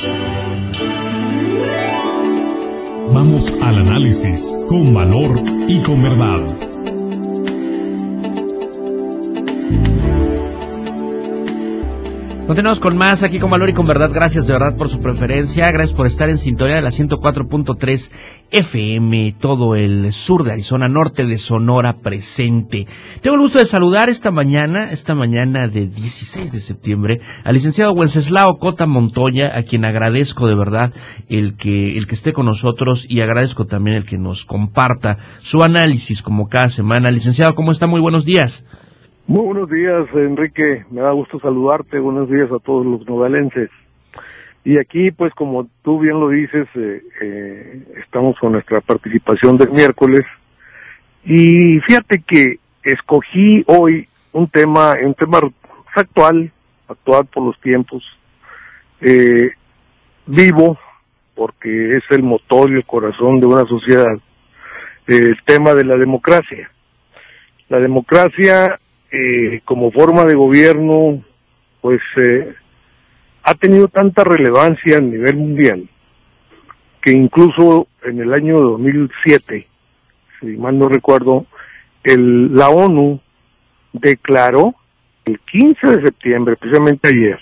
Vamos al análisis con valor y con verdad. Continuamos con más aquí con Valor y con Verdad. Gracias de verdad por su preferencia. Gracias por estar en sintonía de la 104.3 FM, todo el sur de Arizona, norte de Sonora presente. Tengo el gusto de saludar esta mañana de 16 de septiembre, al licenciado Wenceslao Cota Montoya, a quien agradezco de verdad el que esté con nosotros, y agradezco también el que nos comparta su análisis como cada semana. Licenciado, ¿cómo está? Muy buenos días. Muy buenos días, Enrique, me da gusto saludarte, buenos días a todos los novalenses. Y aquí, pues como tú bien lo dices, estamos con nuestra participación del miércoles, y fíjate que escogí hoy un tema actual por los tiempos, vivo, porque es el motor y el corazón de una sociedad, el tema de la democracia. La democracia como forma de gobierno, pues ha tenido tanta relevancia a nivel mundial que incluso en el año 2007, si mal no recuerdo, la ONU declaró el 15 de septiembre, precisamente ayer,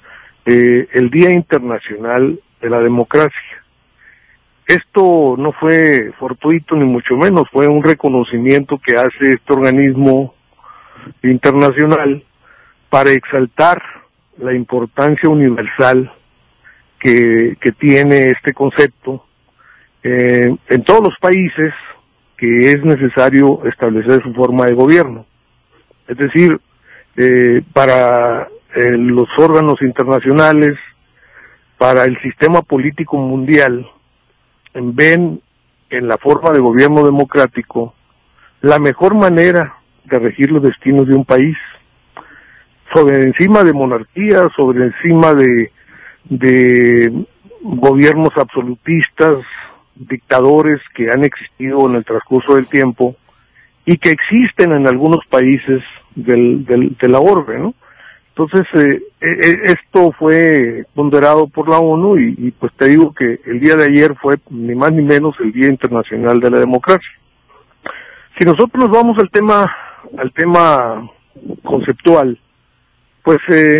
el Día Internacional de la Democracia. Esto no fue fortuito ni mucho menos, fue un reconocimiento que hace este organismo internacional para exaltar la importancia universal que tiene este concepto en todos los países que es necesario establecer su forma de gobierno. Es decir, para los órganos internacionales, para el sistema político mundial, ven en la forma de gobierno democrático la mejor manera de regir los destinos de un país, sobre encima de monarquías, sobre encima de gobiernos absolutistas, dictadores que han existido en el transcurso del tiempo y que existen en algunos países de la orbe, ¿no? Entonces, esto fue ponderado por la ONU y pues te digo que el día de ayer fue ni más ni menos el Día Internacional de la Democracia. Si nosotros nos vamos al tema conceptual, pues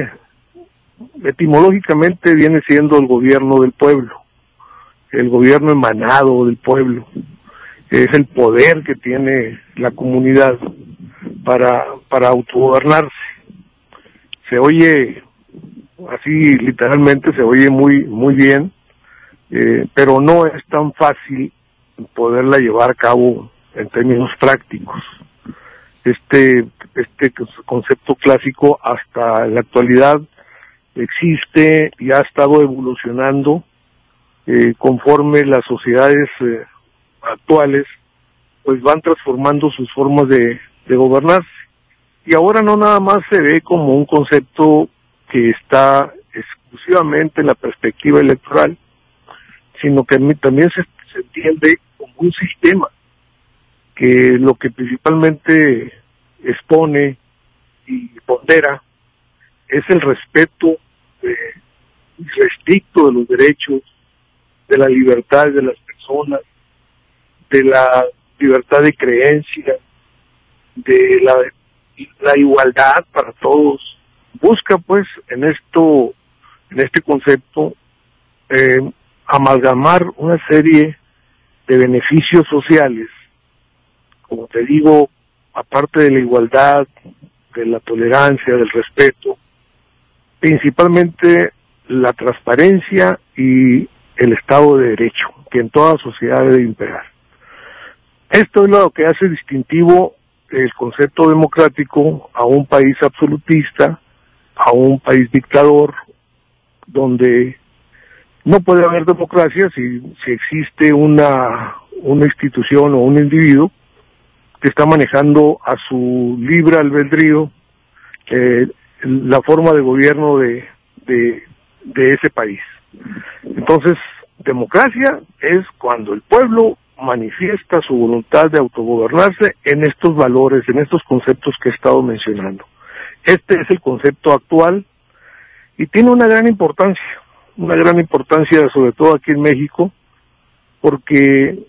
etimológicamente viene siendo el gobierno del pueblo, el gobierno emanado del pueblo, es el poder que tiene la comunidad para autogobernarse. Se oye así, literalmente se oye muy bien, pero no es tan fácil poderla llevar a cabo en términos prácticos. Este concepto clásico hasta la actualidad existe y ha estado evolucionando conforme las sociedades actuales pues van transformando sus formas de gobernarse. Y ahora no nada más se ve como un concepto que está exclusivamente en la perspectiva electoral, sino que también se entiende como un sistema que lo que principalmente expone y pondera es el respeto restricto de los derechos, de la libertad de las personas, de la libertad de creencia, de la igualdad para todos. Busca pues en este concepto amalgamar una serie de beneficios sociales, como te digo, aparte de la igualdad, de la tolerancia, del respeto, principalmente la transparencia y el Estado de Derecho, que en toda sociedad debe imperar. Esto es lo que hace distintivo el concepto democrático a un país absolutista, a un país dictador, donde no puede haber democracia si existe una institución o un individuo que está manejando a su libre albedrío la forma de gobierno de ese país. Entonces, democracia es cuando el pueblo manifiesta su voluntad de autogobernarse en estos valores, en estos conceptos que he estado mencionando. Este es el concepto actual y tiene una gran importancia. una gran importancia, sobre todo aquí en México, porque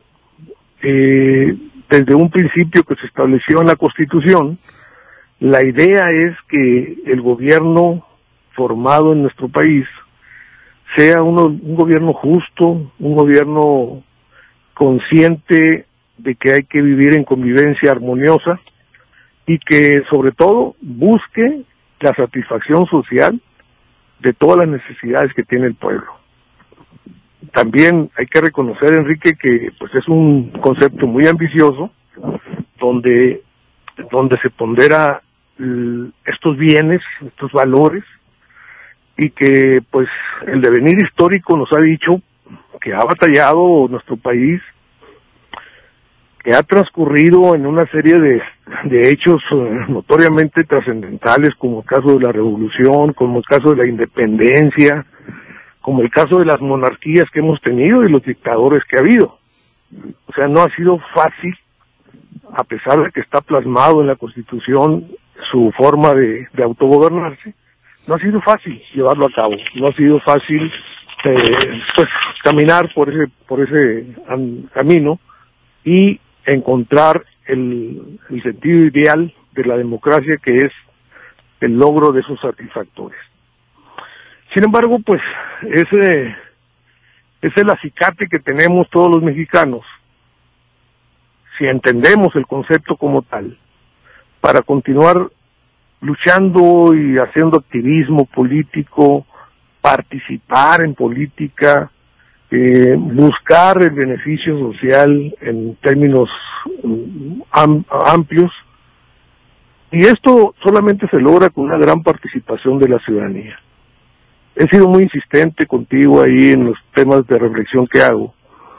desde un principio que se estableció en la Constitución, la idea es que el gobierno formado en nuestro país sea un gobierno justo, un gobierno consciente de que hay que vivir en convivencia armoniosa y que sobre todo busque la satisfacción social de todas las necesidades que tiene el pueblo. También hay que reconocer, Enrique, que pues es un concepto muy ambicioso, donde se pondera estos bienes, estos valores, y que pues el devenir histórico nos ha dicho que ha batallado nuestro país, que ha transcurrido en una serie de hechos notoriamente trascendentales, como el caso de la Revolución, como el caso de la independencia, como el caso de las monarquías que hemos tenido y los dictadores que ha habido. O sea, no ha sido fácil, a pesar de que está plasmado en la Constitución su forma de autogobernarse, no ha sido fácil llevarlo a cabo, no ha sido fácil pues caminar por ese camino y encontrar el sentido ideal de la democracia, que es el logro de esos satisfactores. Sin embargo, pues ese es el acicate que tenemos todos los mexicanos, si entendemos el concepto como tal, para continuar luchando y haciendo activismo político, participar en política, buscar el beneficio social en términos amplios, y esto solamente se logra con una gran participación de la ciudadanía. He sido muy insistente contigo ahí en los temas de reflexión que hago,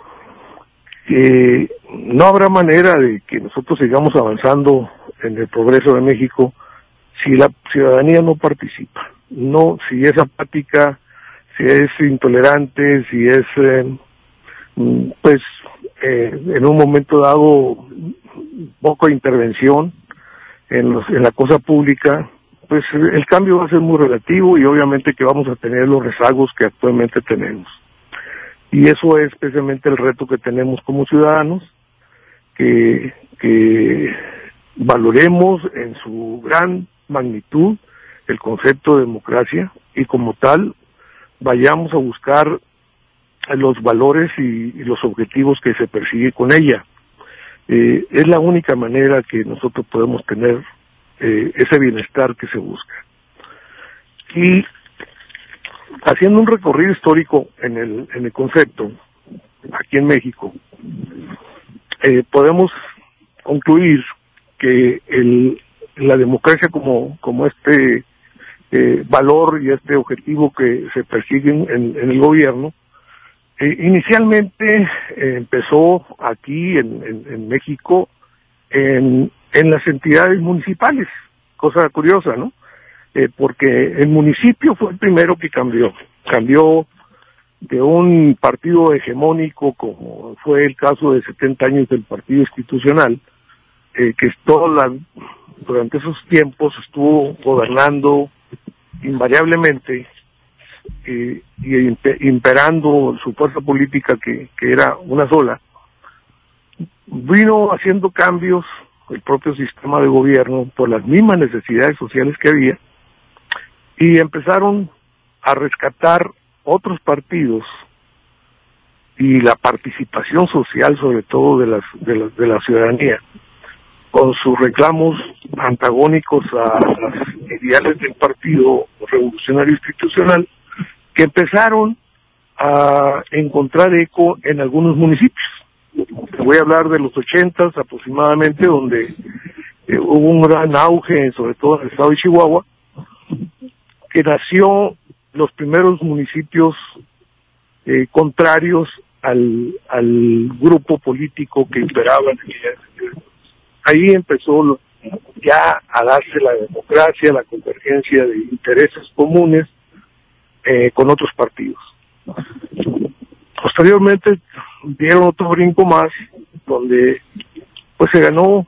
que no habrá manera de que nosotros sigamos avanzando en el progreso de México si la ciudadanía no participa, no, si es apática, si es intolerante, si es, en un momento dado, poca intervención en la cosa pública, pues el cambio va a ser muy relativo y obviamente que vamos a tener los rezagos que actualmente tenemos. Y eso es precisamente el reto que tenemos como ciudadanos, que valoremos en su gran magnitud el concepto de democracia y como tal vayamos a buscar los valores y los objetivos que se persigue con ella. Es la única manera que nosotros podemos tener ese bienestar que se busca. Y haciendo un recorrido histórico en el concepto, aquí en México, podemos concluir que la democracia como este valor y este objetivo que se persiguen en el gobierno, inicialmente empezó aquí en México en las entidades municipales, cosa curiosa, ¿no? Porque el municipio fue el primero que cambió de un partido hegemónico, como fue el caso de 70 años del Partido Institucional, que durante esos tiempos estuvo gobernando invariablemente y imperando su fuerza política, que era una sola. Vino haciendo cambios el propio sistema de gobierno por las mismas necesidades sociales que había, y empezaron a rescatar otros partidos y la participación social, sobre todo de la ciudadanía, con sus reclamos antagónicos a las ideales del Partido Revolucionario Institucional, que empezaron a encontrar eco en algunos municipios. Voy a hablar de los 80s aproximadamente, donde hubo un gran auge, sobre todo en el estado de Chihuahua, que nació los primeros municipios contrarios al grupo político que imperaba en aquella. Ahí empezó ya a darse la democracia, la convergencia de intereses comunes con otros partidos. Posteriormente dieron otro brinco más, donde pues se ganó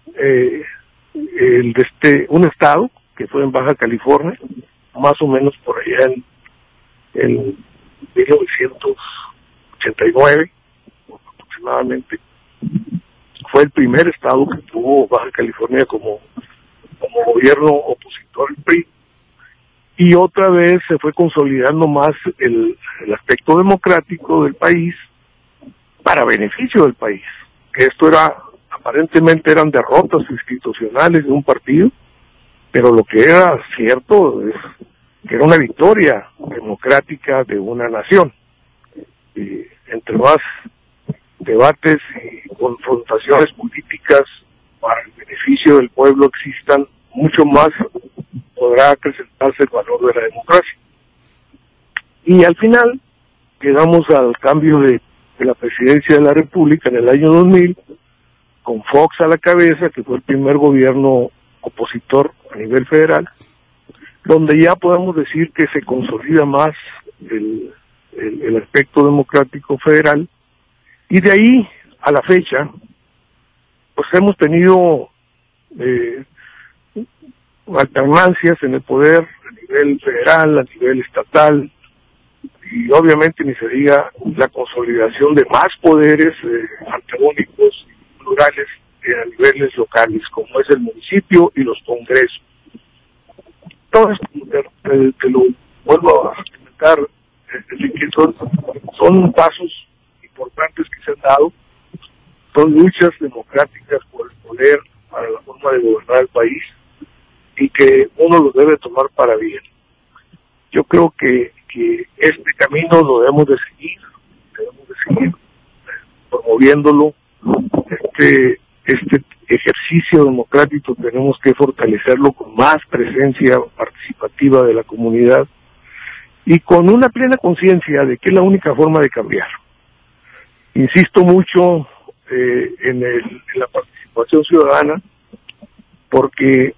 un estado que fue en Baja California, más o menos por allá en 1989 aproximadamente. Fue el primer estado que tuvo Baja California como gobierno opositor al PRI, y otra vez se fue consolidando más el aspecto democrático del país para beneficio del país. Que esto aparentemente eran derrotas institucionales de un partido, pero lo que era cierto es que era una victoria democrática de una nación. Y entre más debates y confrontaciones políticas para el beneficio del pueblo existan, mucho más podrá acrecentarse el valor de la democracia. Y al final llegamos al cambio de la presidencia de la República en el año 2000, con Fox a la cabeza, que fue el primer gobierno opositor a nivel federal, donde ya podemos decir que se consolida más el aspecto democrático federal, y de ahí a la fecha pues hemos tenido alternancias en el poder a nivel federal, a nivel estatal, y obviamente ni se diga la consolidación de más poderes antagónicos y plurales a niveles locales, como es el municipio y los congresos. Todo esto, te lo vuelvo a comentar, que son pasos importantes que se han dado, son luchas democráticas por el poder, para la forma de gobernar el país, y que uno los debe tomar para bien. Yo creo que este camino lo debemos de seguir promoviéndolo. Este ejercicio democrático tenemos que fortalecerlo con más presencia participativa de la comunidad y con una plena conciencia de que es la única forma de cambiar. Insisto mucho en la participación ciudadana, porque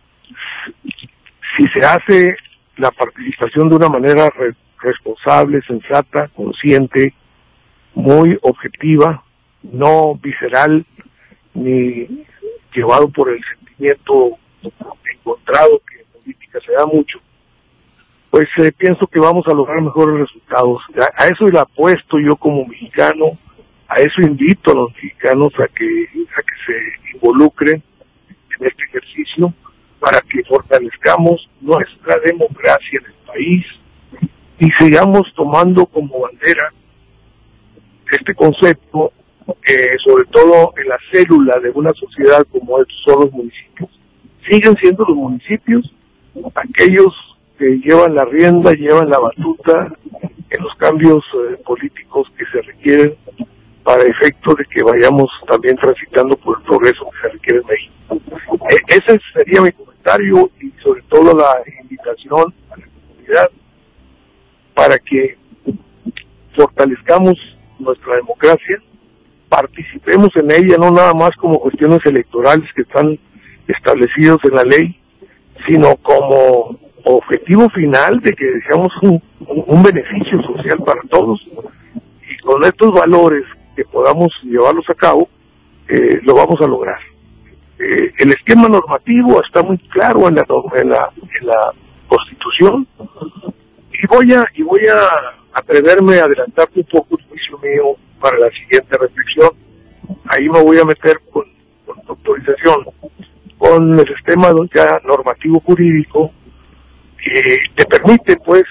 si se hace la participación de una manera responsable, sensata, consciente, muy objetiva, no visceral, ni llevado por el sentimiento encontrado que en política se da mucho, pues pienso que vamos a lograr mejores resultados. A eso le apuesto yo como mexicano, a eso invito a los mexicanos a que se involucren en este ejercicio para que fortalezcamos nuestra democracia en el país y sigamos tomando como bandera este concepto, sobre todo en la célula de una sociedad como son los municipios. Siguen siendo los municipios aquellos que llevan la rienda, llevan la batuta en los cambios políticos que se requieren para efecto de que vayamos también transitando por el progreso que se requiere en México. Ese sería mi comentario y sobre todo la invitación a la comunidad para que fortalezcamos nuestra democracia, participemos en ella, no nada más como cuestiones electorales que están establecidos en la ley, sino como objetivo final de que deseamos un beneficio social para todos, y con estos valores que podamos llevarlos a cabo, lo vamos a lograr. El esquema normativo está muy claro en la Constitución, y voy a atreverme a adelantarte un poco el juicio mío para la siguiente reflexión. Ahí me voy a meter con tu autorización, con el sistema ya normativo jurídico que te permite, pues,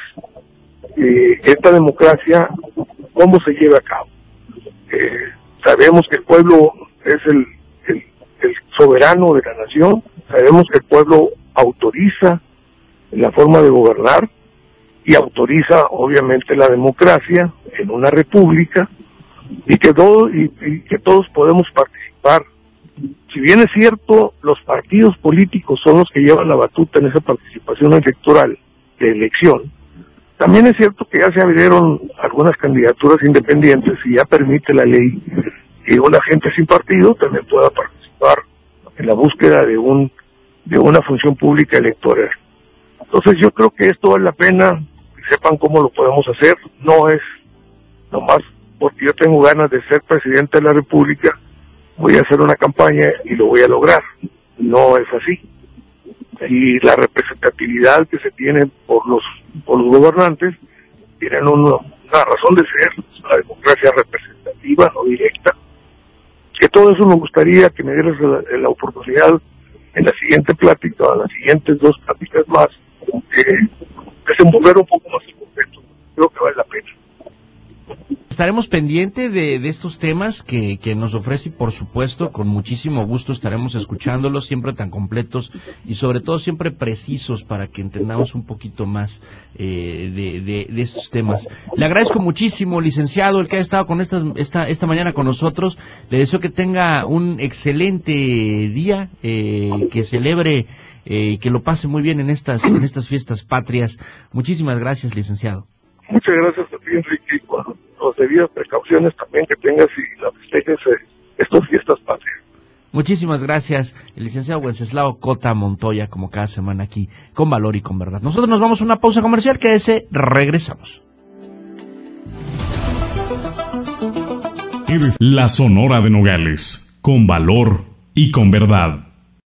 esta democracia, cómo se lleva a cabo. Sabemos que el pueblo es el soberano de la nación, sabemos que el pueblo autoriza la forma de gobernar y autoriza, obviamente, la democracia en una república, y que todos podemos participar. Si bien es cierto, los partidos políticos son los que llevan la batuta en esa participación electoral de elección, también es cierto que ya se abrieron algunas candidaturas independientes y ya permite la ley que una gente sin partido también pueda participar en la búsqueda de una función pública electoral. Entonces yo creo que esto vale la pena que sepan cómo lo podemos hacer. No es nomás porque yo tengo ganas de ser presidente de la República, voy a hacer una campaña y lo voy a lograr. No es así. Y la representatividad que se tiene por los gobernantes tienen una razón de ser, la democracia representativa, no directa, que todo eso me gustaría que me dieras la oportunidad en la siguiente plática, o en las siguientes 2 pláticas más, desenvolver un poco más el concepto. Creo que vale la pena. Estaremos pendientes de estos temas que nos ofrece y por supuesto con muchísimo gusto estaremos escuchándolos, siempre tan completos y sobre todo siempre precisos para que entendamos un poquito más de estos temas. Le agradezco muchísimo, licenciado, el que ha estado con esta mañana con nosotros. Le deseo que tenga un excelente día, que celebre que lo pase muy bien en estas fiestas patrias. Muchísimas gracias, licenciado. Muchas gracias a ti, Enrique, y con las debidas precauciones también que tengas y la festejes estas fiestas patrias. Muchísimas gracias, el licenciado Wenceslao Cota Montoya, como cada semana aquí, con Valor y con Verdad. Nosotros nos vamos a una pausa comercial, regresamos. Eres la Sonora de Nogales, con Valor y con Verdad.